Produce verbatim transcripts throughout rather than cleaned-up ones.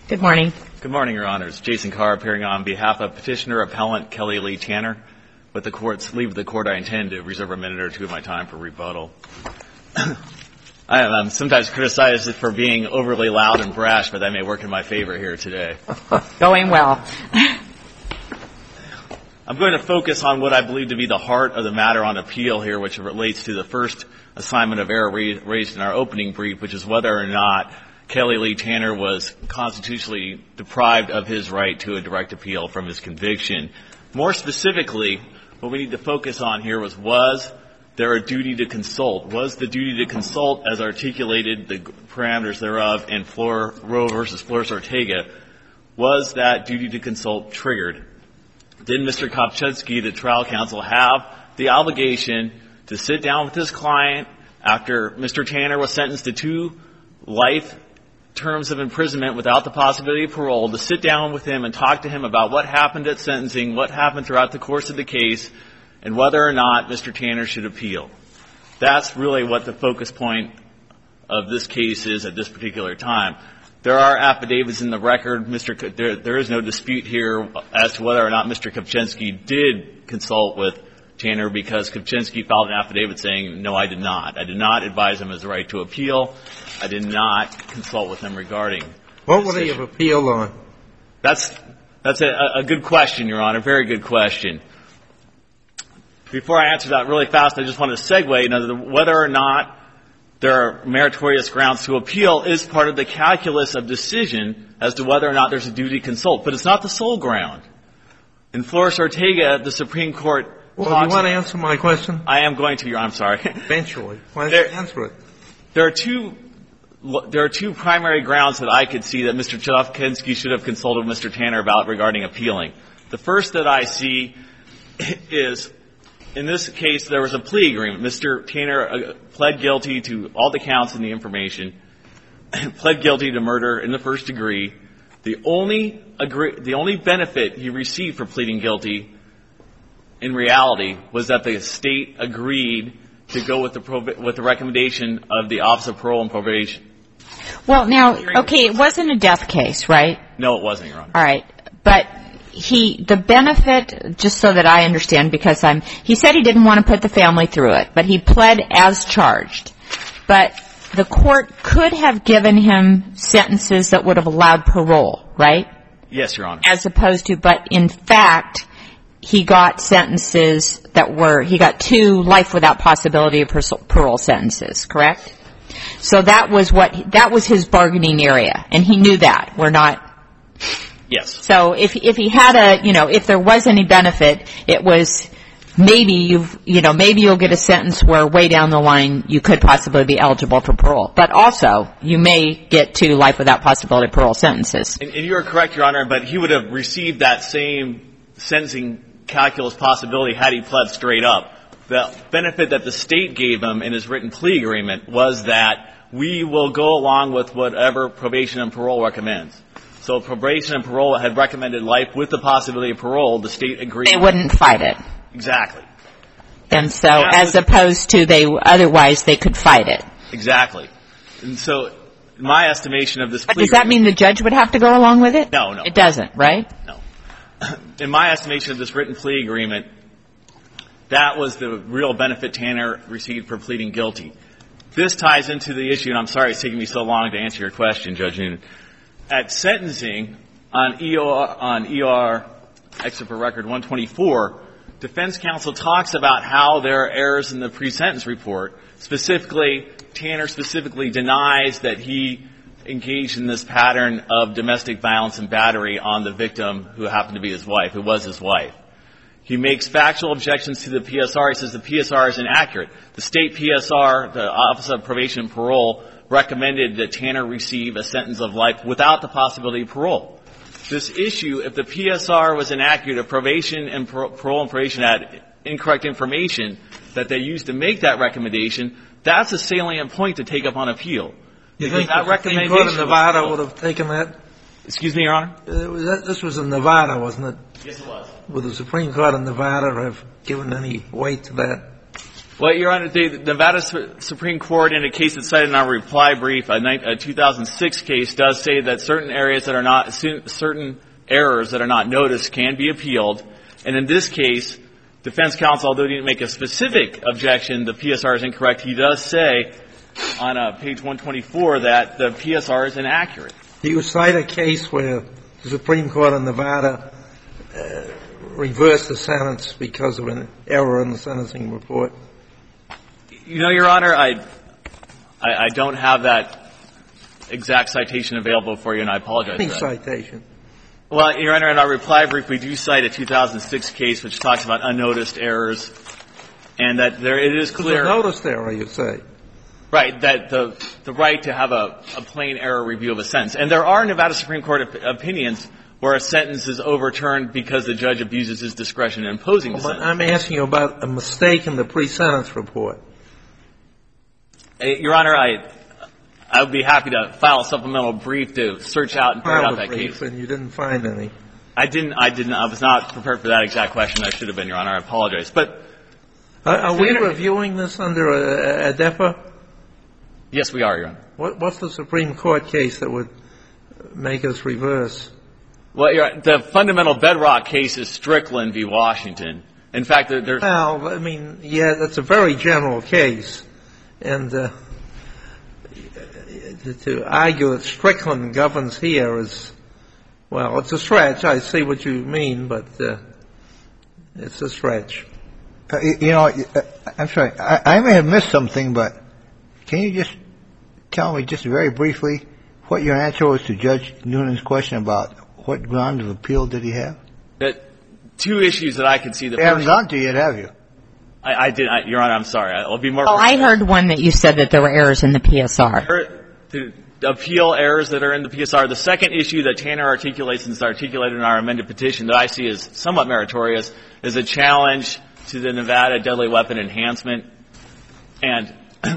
Good morning. Good morning, Your Honors. Jason Carr appearing on behalf of Petitioner Appellant Kelly Lee Tanner. With the court's leave of the court, I intend to reserve a minute or two of my time for rebuttal. I am sometimes criticized for being overly loud and brash, but that may work in my favor here today. Going well. I'm going to focus on what I believe to be the heart of the matter on appeal here, which relates to the first assignment of error raised in our opening brief, which is whether or not Kelly Lee Tanner was constitutionally deprived of his right to a direct appeal from his conviction. More specifically, what we need to focus on here was, was there a duty to consult? Was the duty to consult, as articulated, the parameters thereof in Flor, Roe versus Flores-Ortega, was that duty to consult triggered? Did Mister Kopczynski, the trial counsel, have the obligation to sit down with his client after Mister Tanner was sentenced to two life terms of imprisonment without the possibility of parole, to sit down with him and talk to him about what happened at sentencing, what happened throughout the course of the case, and whether or not Mister Tanner should appeal? That's really what the focus point of this case is at this particular time. There are affidavits in the record. Mister C- there, there is no dispute here as to whether or not Mister Kopczynski did consult with Tanner, because Kopczynski filed an affidavit saying, no, I did not. I did not advise him of his right to appeal. I did not consult with him regarding. What would he have appealed on? That's that's a, a good question, Your Honor. Very good question. Before I answer that really fast, I just want to segue. You know, whether or not there are meritorious grounds to appeal is part of the calculus of decision as to whether or not there's a duty to consult. But it's not the sole ground. In Flores-Ortega, the Supreme Court. Well, do you want to answer my question? I am going to, Your Honor. I'm sorry. Eventually. Why don't there, you answer it? There are two. There are two primary grounds that I could see that Mister Kopczynski should have consulted with Mister Tanner about regarding appealing. The first that I see is, in this case, there was a plea agreement. Mister Tanner uh, pled guilty to all the counts in the information, pled guilty to murder in the first degree. The only agree, the only benefit he received for pleading guilty, in reality, was that the state agreed to go with the prob- with the recommendation of the Office of Parole and Probation. Well, now, okay, it wasn't a death case, right? No, it wasn't, Your Honor. All right. But he, the benefit, just so that I understand, because I'm, he said he didn't want to put the family through it, but he pled as charged. But the court could have given him sentences that would have allowed parole, right? Yes, Your Honor. As opposed to, but in fact, he got sentences that were, he got two life without possibility of parole sentences, correct? So that was what, that was his bargaining area, and he knew that. We're not. Yes. So if, if he had a, you know, if there was any benefit, it was maybe you've, you know, maybe you'll get a sentence where way down the line you could possibly be eligible for parole. But also, you may get two life without possibility of parole sentences. And, and you're correct, Your Honor, but he would have received that same sentencing calculus possibility had he pled straight up. The benefit that the state gave him in his written plea agreement was that we will go along with whatever probation and parole recommends. So probation and parole had recommended life with the possibility of parole. The state agreed. They wouldn't fight it. Exactly. And so, as opposed to they, otherwise they could fight it. Exactly. And so, my estimation of this plea. But does that mean the judge would have to go along with it? No, no. It doesn't, right? No. In my estimation of this written plea agreement, that was the real benefit Tanner received for pleading guilty. This ties into the issue, and I'm sorry it's taking me so long to answer your question, Judge Noonan. At sentencing, on E R, on E R, except for record one twenty-four, defense counsel talks about how there are errors in the pre-sentence report. Specifically, Tanner specifically denies that he engaged in this pattern of domestic violence and battery on the victim, who happened to be his wife, who was his wife. He makes factual objections to the P S R. He says the P S R is inaccurate. The state P S R, the Office of Probation and Parole, recommended that Tanner receive a sentence of life without the possibility of parole. This issue, if the P S R was inaccurate, if probation and par- parole and probation had incorrect information that they used to make that recommendation, that's a salient point to take up on appeal. You think that the Supreme Court of Nevada would have taken that? Excuse me, Your Honor? Uh, was that, this was in Nevada, wasn't it? Yes, it was. Would the Supreme Court of Nevada have given any weight to that? Well, Your Honor, the Nevada Supreme Court, in a case that's cited in our reply brief, a two thousand six case, does say that certain areas that are not, certain errors that are not noticed can be appealed. And in this case, defense counsel, although he didn't make a specific objection, the P S R is incorrect. He does say on uh, page one twenty-four that the P S R is inaccurate. Do you cite a case where the Supreme Court of Nevada uh, reversed the sentence because of an error in the sentencing report? You know, Your Honor, I, I, I don't have that exact citation available for you, and I apologize Any for that. citation? Well, Your Honor, in our reply brief, we do cite a two thousand six case which talks about unnoticed errors, and that there it is clear. It's a noticed error, you say. Right, that the the right to have a, a plain error review of a sentence. And there are Nevada Supreme Court op- opinions where a sentence is overturned because the judge abuses his discretion in imposing the Well, sentence. I'm asking you about a mistake in the pre-sentence report. Your Honor, I I would be happy to file a supplemental brief to search out and ferret out that brief, case. And you didn't find any. I didn't. I didn't. I was not prepared for that exact question. I should have been, Your Honor. I apologize. But are, are we reviewing this under a, a D E P A? Yes, we are, Your Honor. What, what's the Supreme Court case that would make us reverse? Well, Your Honor, the fundamental bedrock case is Strickland v. Washington. In fact, there, there's. Well, I mean, yeah, that's a very general case, and uh, to, to argue that Strickland governs here is, well, it's a stretch. I see what you mean, but uh, it's a stretch. Uh, you know, I'm sorry. I, I may have missed something, but can you just tell me just very briefly what your answer was to Judge Noonan's question about what ground of appeal did he have? That two issues that I could see. The you haven't gone to yet, have you? I, I did, I, Your Honor. I'm sorry. I'll be more. Oh, I heard one that you said that there were errors in the P S R. To appeal errors that are in the P S R. The second issue that Tanner articulates and is articulated in our amended petition that I see as somewhat meritorious is a challenge to the Nevada deadly weapon enhancement. And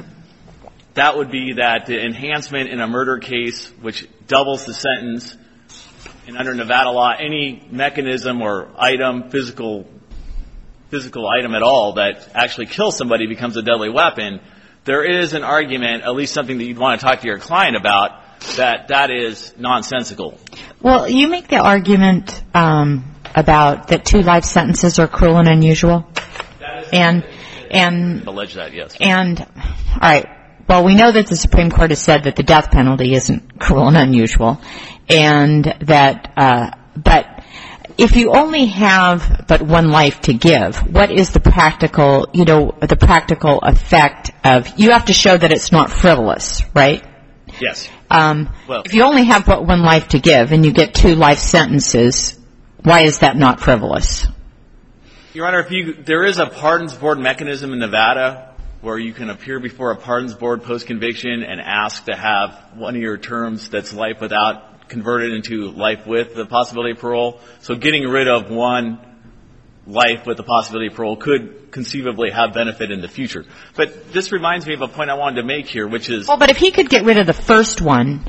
that would be that the enhancement in a murder case, which doubles the sentence, and under Nevada law, any mechanism or item, physical physical item at all that actually kills somebody becomes a deadly weapon. There is an argument, at least something that you'd want to talk to your client about, that that is nonsensical. Well, you make the argument um, about that two life sentences are cruel and unusual. That is and and allege that, yes. And all right. Well, we know that the Supreme Court has said that the death penalty isn't cruel and unusual, and that uh, but if you only have but one life to give, what is the practical, you know, the practical effect of, you have to show that it's not frivolous, right? Yes. Um, well, if you only have but one life to give and you get two life sentences, why is that not frivolous? Your Honor, if you, there is a pardons board mechanism in Nevada where you can appear before a pardons board post-conviction and ask to have one of your terms that's life without converted into life with the possibility of parole. So getting rid of one life with the possibility of parole could conceivably have benefit in the future. But this reminds me of a point I wanted to make here, which is... Well, but if he could get rid of the first one,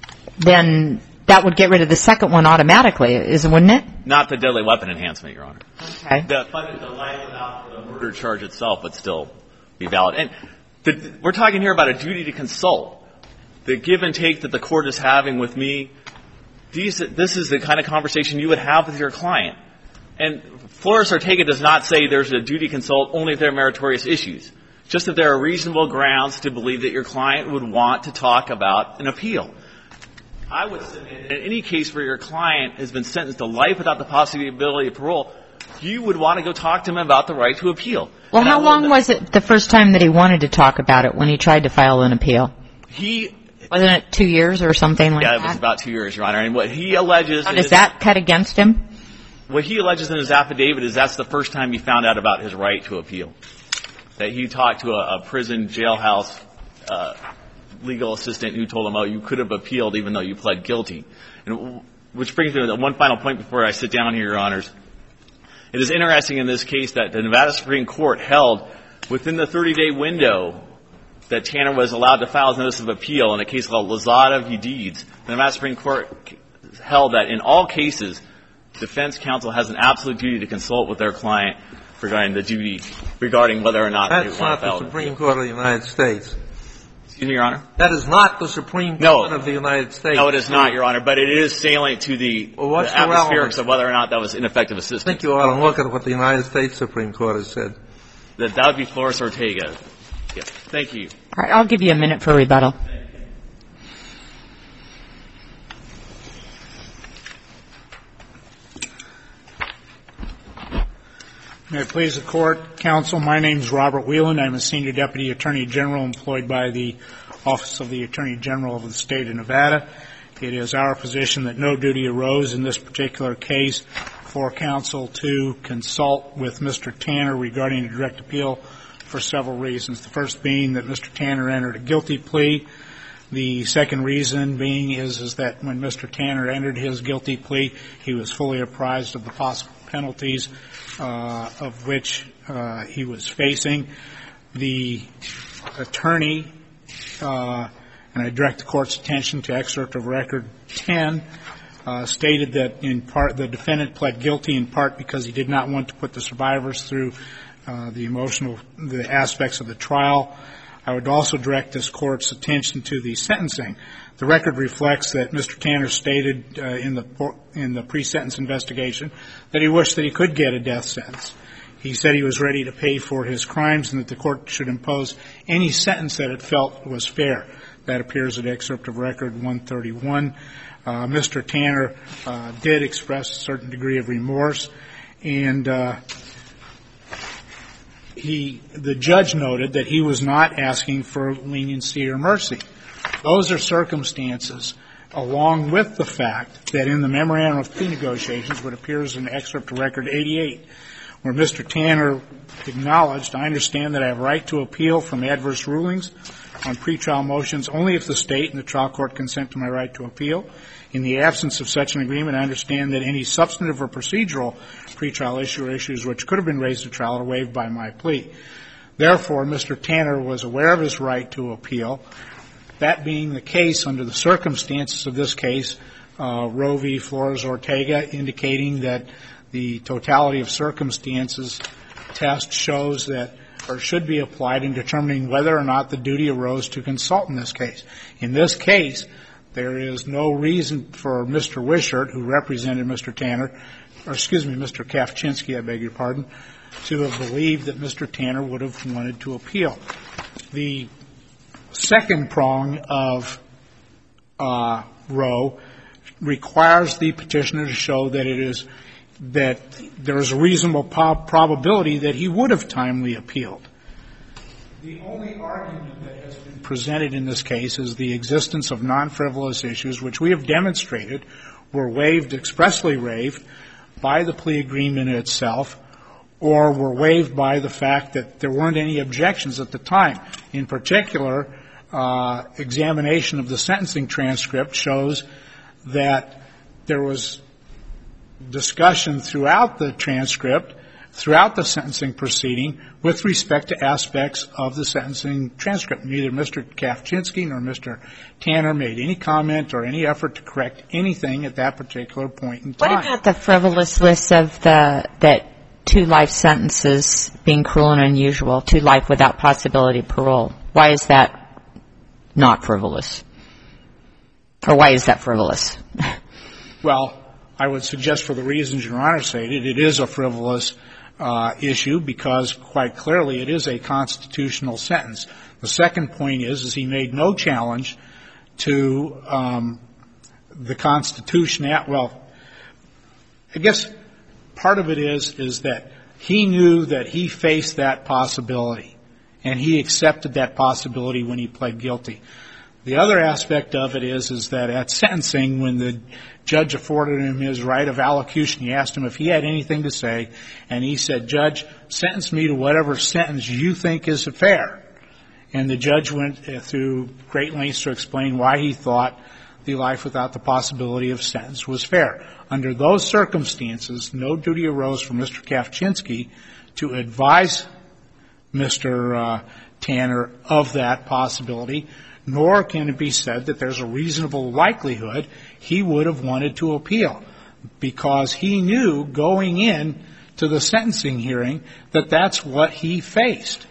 then that would get rid of the second one automatically, isn't, wouldn't it? Not the deadly weapon enhancement, Your Honor. Okay. The, the life without the murder charge itself would still be valid. And the, we're talking here about a duty to consult. The give and take that the court is having with me, these, this is the kind of conversation you would have with your client. And Flores-Ortega does not say there's a duty to consult only if there are meritorious issues. Just that there are reasonable grounds to believe that your client would want to talk about an appeal. I would submit in any case where your client has been sentenced to life without the possibility of parole, you would want to go talk to him about the right to appeal. Well, and how long was it the first time that he wanted to talk about it when he tried to file an appeal? He... Wasn't it two years or something like that? Yeah, it was about two years, Your Honor. And what he alleges... How does that cut against him? What he alleges in his affidavit is that's the first time he found out about his right to appeal. That he talked to a, a prison jailhouse uh, legal assistant who told him, oh, you could have appealed even though you pled guilty. And which brings me to one final point before I sit down here, Your Honors. It is interesting in this case that the Nevada Supreme Court held within the thirty-day window that Tanner was allowed to file his notice of appeal in a case called Lozada v. Deeds. The Nevada Supreme Court held that in all cases, defense counsel has an absolute duty to consult with their client regarding the duty, regarding whether or not That's they want not the Supreme Court of the United States. Excuse me, Your Honor? That is not the Supreme no. Court of the United States. No, it is not, Your Honor, but it is salient to the, well, what's the the atmospherics relevance? of whether or not that was ineffective assistance. I think you ought to look at what the United States Supreme Court has said. That that would be Flores Ortega. Yes. Thank you. All right, I'll give you a minute for rebuttal. May it please the Court, Counsel, my name is Robert Whelan. I'm a Senior Deputy Attorney General employed by the Office of the Attorney General of the State of Nevada. It is our position that no duty arose in this particular case for counsel to consult with Mister Tanner regarding a direct appeal for several reasons. The first being that Mister Tanner entered a guilty plea. The second reason being is, is that when Mister Tanner entered his guilty plea, he was fully apprised of the possible penalties uh, of which uh, he was facing. The attorney, uh, and I direct the Court's attention to excerpt of Record ten, uh, stated that in part the defendant pled guilty in part because he did not want to put the survivors through uh, the emotional the aspects of the trial. I would also direct this Court's attention to the sentencing. The record reflects that Mister Tanner stated uh, in the in the pre-sentence investigation that he wished that he could get a death sentence. He said he was ready to pay for his crimes and that the Court should impose any sentence that it felt was fair. That appears at excerpt of Record one thirty-one. Uh, Mister Tanner uh, did express a certain degree of remorse, and uh, he, the judge noted that he was not asking for leniency or mercy. Those are circumstances, along with the fact that in the memorandum of plea negotiations, what appears in excerpt of Record eighty-eight, where Mister Tanner acknowledged, I understand that I have a right to appeal from adverse rulings on pretrial motions only if the State and the trial court consent to my right to appeal. In the absence of such an agreement, I understand that any substantive or procedural pretrial issue or issues which could have been raised at trial are waived by my plea. Therefore, Mister Tanner was aware of his right to appeal. That being the case, under the circumstances of this case, uh, Roe v. Flores Ortega, indicating that the totality of circumstances test shows that or should be applied in determining whether or not the duty arose to consult in this case. In this case, there is no reason for Mister Wishart, who represented Mister Tanner, or excuse me, Mister Kafchinsky, I beg your pardon, to have believed that Mister Tanner would have wanted to appeal. The second prong of uh, Roe requires the petitioner to show that it is that there is a reasonable po- probability that he would have timely appealed. The only argument that has been presented in this case is the existence of non-frivolous issues, which we have demonstrated were waived, expressly waived, by the plea agreement itself, or were waived by the fact that there weren't any objections at the time. In particular, uh, examination of the sentencing transcript shows that there was discussion throughout the transcript, throughout the sentencing proceeding, with respect to aspects of the sentencing transcript. Neither Mister Kafchinsky nor Mister Tanner made any comment or any effort to correct anything at that particular point in time. What about the frivolousness of the that two life sentences being cruel and unusual, two life without possibility of parole? Why is that not frivolous? Or why is that frivolous? Well, I would suggest, for the reasons Your Honor stated, it is a frivolous uh, issue because, quite clearly, it is a constitutional sentence. The second point is, is he made no challenge to um, the Constitution. Well, I guess part of it is, is that he knew that he faced that possibility, and he accepted that possibility when he pled guilty. The other aspect of it is, is that at sentencing, when the judge afforded him his right of allocution, he asked him if he had anything to say, and he said, Judge, sentence me to whatever sentence you think is fair. And the judge went through great lengths to explain why he thought the life without the possibility of sentence was fair. Under those circumstances, no duty arose for Mister Kafchinsky to advise Mister Uh, Tanner of that possibility, nor can it be said that there's a reasonable likelihood he would have wanted to appeal, because he knew going in to the sentencing hearing that that's what he faced.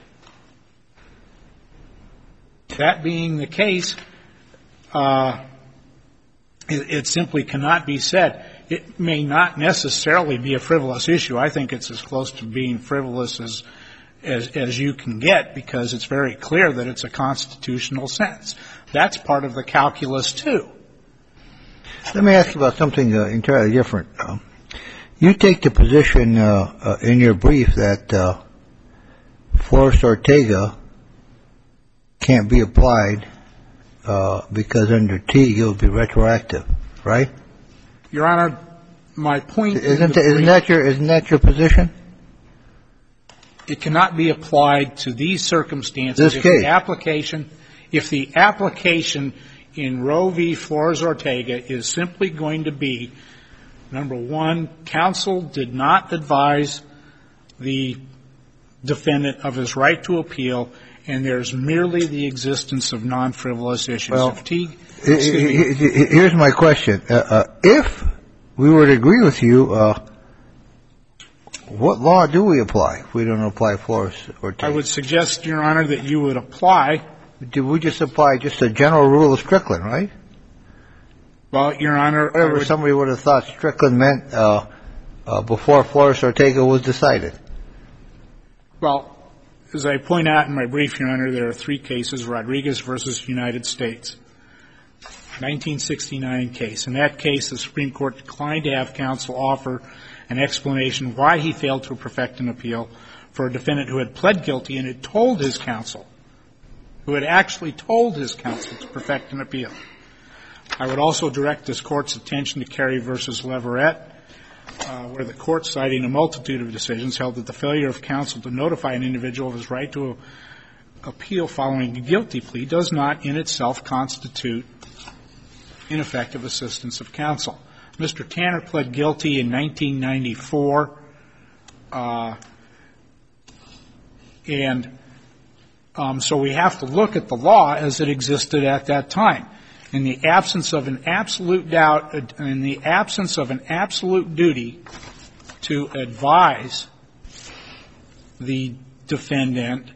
That being the case, uh, it, it simply cannot be said. It may not necessarily be a frivolous issue. I think it's as close to being frivolous as, as, as you can get, because it's very clear that it's a constitutional sentence. That's part of the calculus, too. Let me ask you about something uh, entirely different. Um, you take the position uh, uh, in your brief that uh, Flores-Ortega can't be applied uh, because under Teague it would be retroactive, right? Your Honor, my point isn't that, isn't that your isn't that your position? It cannot be applied to these circumstances. This if case. the application, if the application in Roe v. Flores-Ortega is simply going to be, number one, counsel did not advise the defendant of his right to appeal, and there's merely the existence of non-frivolous issues. Well, if Teague, here's my question. Uh, uh, if we were to agree with you, uh, what law do we apply if we don't apply Flores-Ortega? I would suggest, Your Honor, that you would apply. Do we just apply just a general rule of Strickland, right? Well, Your Honor, whatever would, somebody would have thought Strickland meant uh, uh, before Flores-Ortega was decided. Well, as I point out in my brief, Your Honor, there are three cases: Rodriguez versus United States, nineteen sixty-nine case. In that case, the Supreme Court declined to have counsel offer an explanation why he failed to perfect an appeal for a defendant who had pled guilty and had told his counsel, who had actually told his counsel to perfect an appeal. I would also direct this Court's attention to Carey versus Leverett, uh, where the Court, citing a multitude of decisions, held that the failure of counsel to notify an individual of his right to appeal following a guilty plea does not in itself constitute ineffective assistance of counsel. Mister Tanner pled guilty in nineteen ninety-four, uh, and um, so we have to look at the law as it existed at that time. In the absence of an absolute doubt, in the absence of an absolute duty to advise the defendant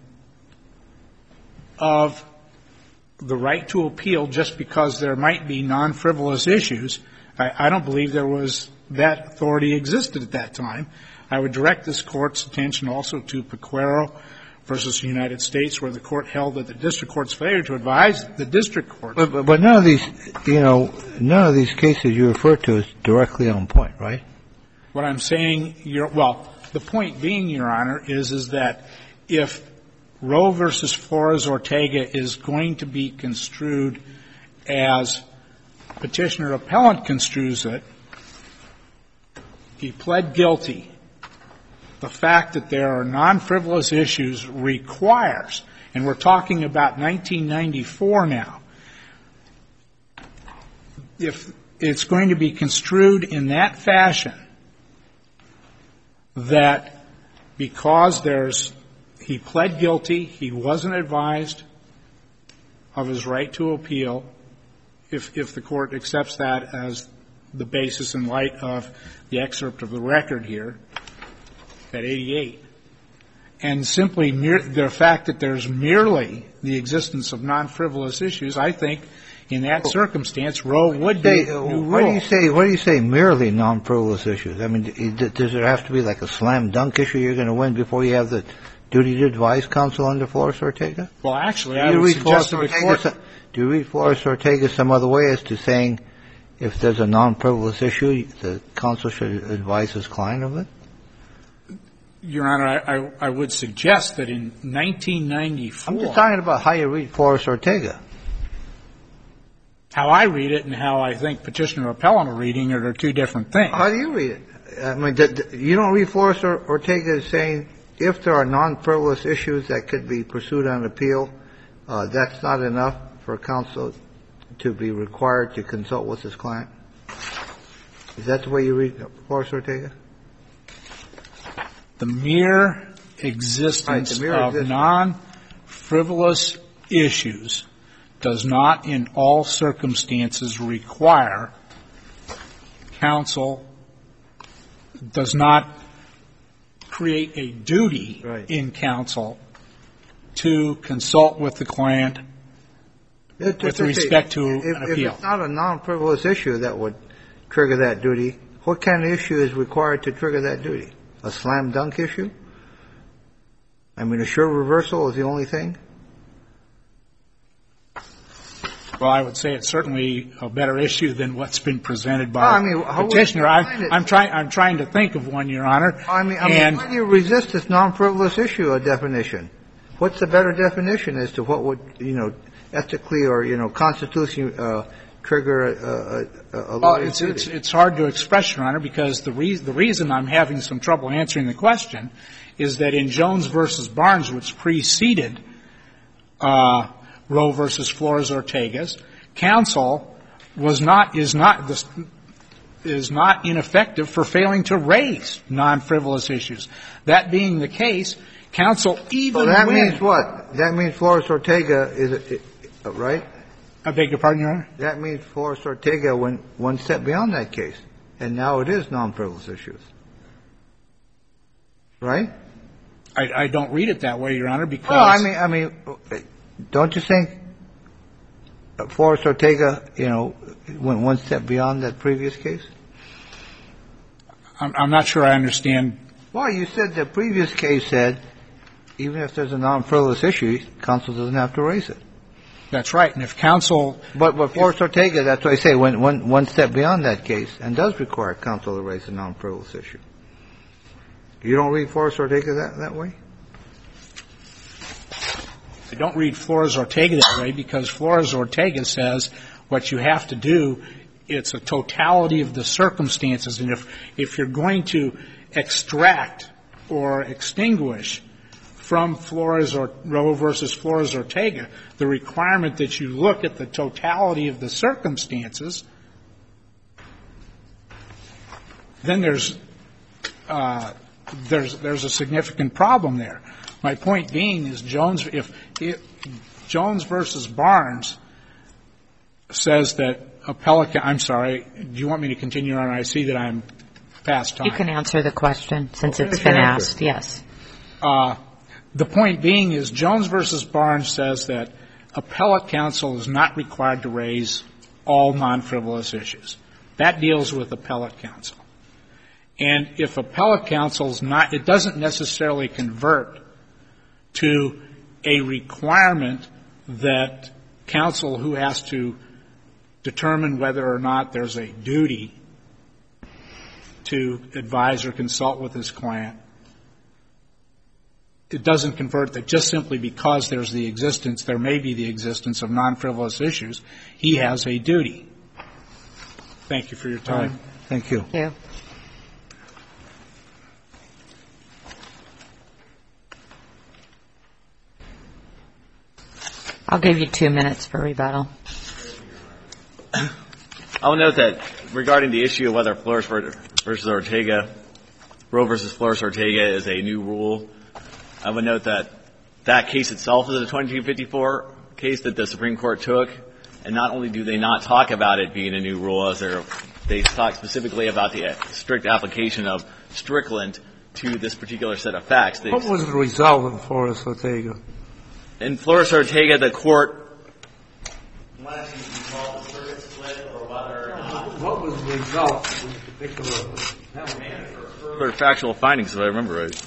of the right to appeal just because there might be non-frivolous issues, I, I don't believe there was that authority existed at that time. I would direct this Court's attention also to Pequero versus the United States, where the Court held that the district court's failure to advise the district court. But, but, but none of these, you know, none of these cases you refer to is directly on point, right? What I'm saying, your, well, the point being, Your Honor, is, is that if Roe versus Flores-Ortega is going to be construed as petitioner appellant construes it, he pled guilty. The fact that there are non-frivolous issues requires, and we're talking about nineteen ninety-four now, if it's going to be construed in that fashion, that because there's, he pled guilty, he wasn't advised of his right to appeal, if, if the Court accepts that as the basis in light of the excerpt of the record here, at eighty-eight, and simply mere, the fact that there's merely the existence of non-frivolous issues, I think in that oh. circumstance, Roe would be say, What do you say? What do you say? Merely non-frivolous issues? I mean, does there have to be like a slam dunk issue you're going to win before you have the duty to advise counsel under Flores-Ortega? Well, actually, I would suggest to the Court. Some, do you read Flores-Ortega some other way as to saying if there's a non-frivolous issue, the counsel should advise his client of it? Your Honor, I, I, I would suggest that in nineteen ninety-four. I'm just talking about how you read Flores-Ortega. How I read it and how I think petitioner appellant are reading it are two different things. How do you read it? I mean, you don't read Flores-Ortega as saying if there are non-frivolous issues that could be pursued on appeal, uh, that's not enough for counsel to be required to consult with his client? Is that the way you read Flores-Ortega? The mere existence right, the mere of existence. non-frivolous issues does not in all circumstances require counsel, does not create a duty Right. in counsel to consult with the client It- with it- respect to if, an appeal. If it's not a non-frivolous issue that would trigger that duty, what kind of issue is required to trigger that duty? A slam dunk issue? I mean, a sure reversal is the only thing? Well, I would say it's certainly a better issue than what's been presented by Well, I mean, how would you petitioner. define I'm, it? I'm trying. I'm trying to think of one, Your Honor. I mean, I mean, and why do you resist this non-frivolous issue a definition? What's the better definition as to what would, you know, ethically or, you know, constitutionally uh, trigger a, a, a, a well, lawyer's it's, duty? it's it's hard to express, Your Honor, because the reason the reason I'm having some trouble answering the question is that in Jones versus Barnes, which preceded uh, Roe versus Flores Ortegas, counsel was not is not this, is not ineffective for failing to raise non-frivolous issues. That being the case, counsel even So that when, means what? That means Flores Ortega is, uh, right? I beg your pardon, Your Honor? That means Flores Ortega went one step beyond that case, and now it is non-frivolous issues. Right? I, I don't read it that way, Your Honor, because Well, I mean, I mean, don't you think Flores Ortega, you know, went one step beyond that previous case? I'm, I'm not sure I understand. Well, you said the previous case said even if there's a non-frivolous issue, counsel doesn't have to raise it. That's right. And if counsel But, but Flores Ortega, that's what I say, went one, one step beyond that case and does require counsel to raise a non-frivolous issue. You don't read Flores Ortega that, that way? I don't read Flores Ortega that way because Flores Ortega says what you have to do, it's a totality of the circumstances. And if, if you're going to extract or extinguish from Flores or Roe versus Flores Ortega the requirement that you look at the totality of the circumstances, then there's uh, there's there's a significant problem there. My point being is Jones, if, if Jones versus Barnes says that appellate, I'm sorry, do you want me to continue on? I see that I'm past time. You can answer the question since Okay, it's been answer. asked. Yes. Uh, the point being is Jones versus Barnes says that appellate counsel is not required to raise all non-frivolous issues. That deals with appellate counsel. And if appellate counsel's not, it doesn't necessarily convert to a requirement that counsel who has to determine whether or not there's a duty to advise or consult with his client, it doesn't convert that just simply because there's the existence, there may be the existence of non-frivolous issues, he has a duty. Thank you for your time. Right. Thank you. Thank you. I'll give you two minutes for rebuttal. I will note that regarding the issue of whether Flores versus Ortega, Roe versus Flores Ortega is a new rule, I would note that that case itself is a twenty-two fifty-four case that the Supreme Court took, and not only do they not talk about it being a new rule, as they talk specifically about the strict application of Strickland to this particular set of facts. They, What was the result in Flores Ortega? in Flores Ortega, the court wanted to resolve the circuit split or whether or not What was the result of this particular further factual findings, if I remember right.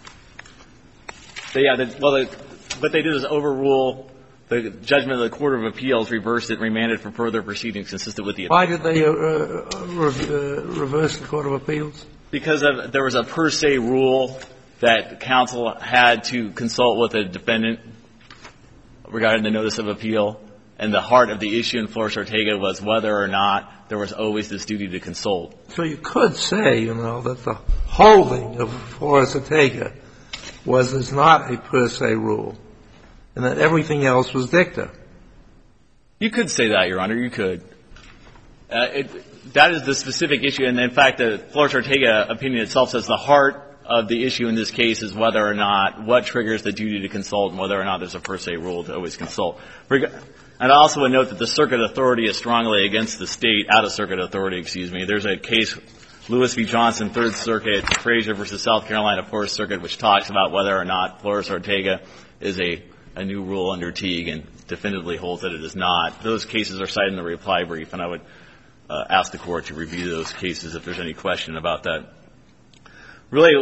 So, yeah, the, well, the, what they did is overrule the judgment of the Court of Appeals, reversed it, remanded for further proceedings consistent with the Why did they uh, uh, re- uh, reverse the Court of Appeals? because of, there was a per se rule that counsel had to consult with a defendant regarding the notice of appeal, and the heart of the issue in Flores Ortega was whether or not there was always this duty to consult. So you could say, you know, that the holding of Flores Ortega was it's not a per se rule, and that everything else was dicta. You could say that, Your Honor. You could. Uh, it, that is the specific issue, and in fact, the Flores Ortega opinion itself says the heart of the issue in this case is whether or not, what triggers the duty to consult and whether or not there's a per se rule to always consult. And I also would note that the circuit authority is strongly against the state, out-of-circuit authority, excuse me. There's a case Lewis v. Johnson, Third Circuit, Frazier versus South Carolina Fourth Circuit, which talks about whether or not Flores-Ortega is a, a new rule under Teague and definitively holds that it is not. Those cases are cited in the reply brief, and I would uh, ask the Court to review those cases if there's any question about that. Really,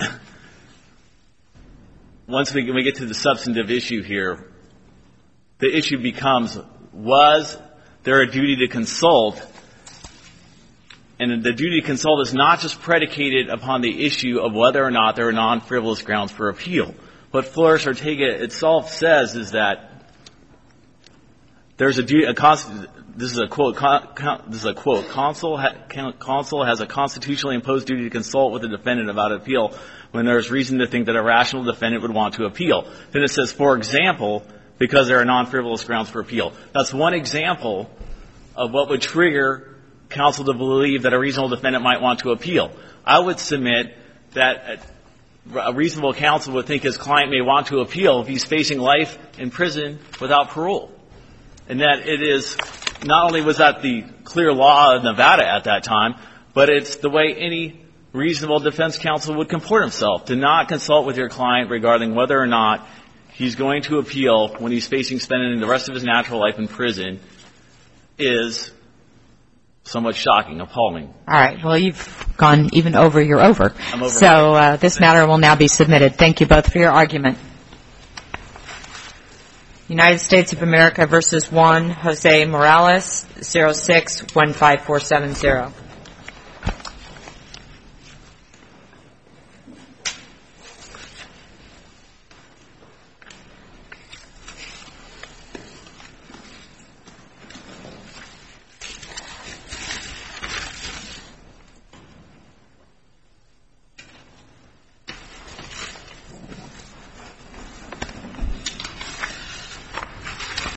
once we, we get to the substantive issue here, the issue becomes, was there a duty to consult? And the duty to consult is not just predicated upon the issue of whether or not there are non-frivolous grounds for appeal. What Flores-Ortega itself says is that there's a duty, a const, this is a quote, con, con, this is a quote, counsel, ha, counsel has a constitutionally imposed duty to consult with the defendant about appeal when there is reason to think that a rational defendant would want to appeal. Then it says, for example, because there are non-frivolous grounds for appeal. That's one example of what would trigger counsel to believe that a reasonable defendant might want to appeal. I would submit that a reasonable counsel would think his client may want to appeal if he's facing life in prison without parole. And that it is, not only was that the clear law of Nevada at that time, but it's the way any reasonable defense counsel would comport himself, to not consult with your client regarding whether or not he's going to appeal when he's facing spending the rest of his natural life in prison is somewhat shocking, appalling. All right. Well, you've gone even over. You're over. I'm over. So uh, this matter will now be submitted. Thank you both for your argument. United States of America versus Juan Jose Morales, zero six one five four seven zero.